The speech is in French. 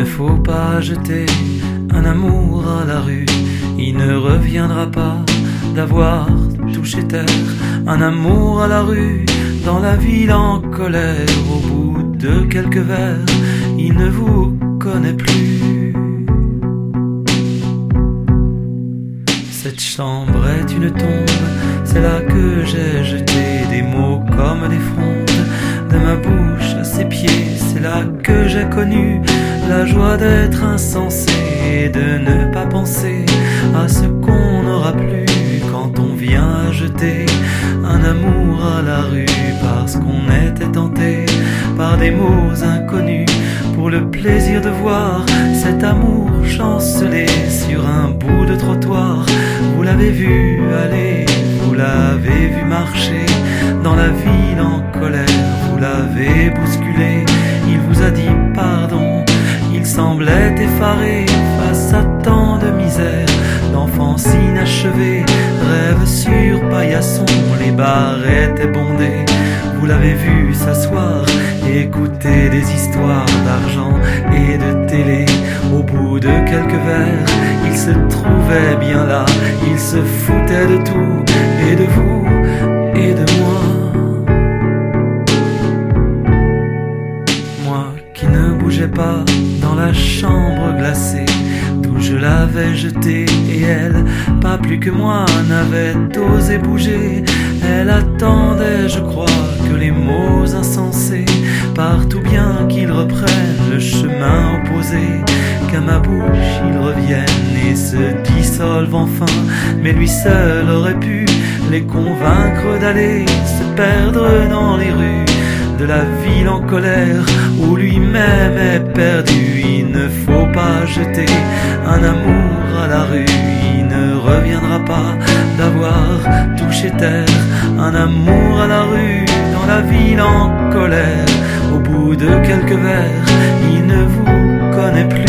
faut pas jeter un amour à la rue. Il ne reviendra pas d'avoir touché terre. Un amour à la rue, dans la ville en colère. Au bout de quelques verres, il ne vous connaît plus. Cette chambre est une tombe, c'est là que j'ai jeté des mots comme des frondes de ma bouche à ses pieds. C'est là que j'ai connu la joie d'être insensé et de ne pas penser à ce qu'on n'aura plus quand on vient à jeter un amour à la rue. Parce qu'on était tenté par des mots inconnus pour le plaisir de voir cet amour chanceler sur un bout de trottoir. Vous l'avez vu aller, vous l'avez vu marcher dans la ville en colère. Vous l'avez bousculé, il vous a dit pardon. Il semblait effaré face à tant de misère, d'enfance inachevée, rêve sur paillasson. Les bars étaient bondés, vous l'avez vu s'asseoir, écouter des histoires d'argent et de télé. Au bout de quelques verres, il se trouvait bien là. Il se foutait de tout, et de vous, et de moi. Moi qui ne bougeais pas dans la chambre glacée d'où je l'avais jetée, et elle, pas plus que moi, n'avait osé bouger. Elle attendait, je crois, que les mots insensés partent, ou bien qu'ils reprennent le chemin opposé, qu'à ma bouche ils reviennent et se dissolvent enfin. Mais lui seul aurait pu les convaincre d'aller se perdre dans les rues de la ville en colère, où lui-même est perdu. Il ne faut pas jeter un amour à la rue. Il ne reviendra pas d'avoir touché terre. Un amour à la rue, dans la ville en colère. Au bout de quelques verres, il ne vous connaît plus.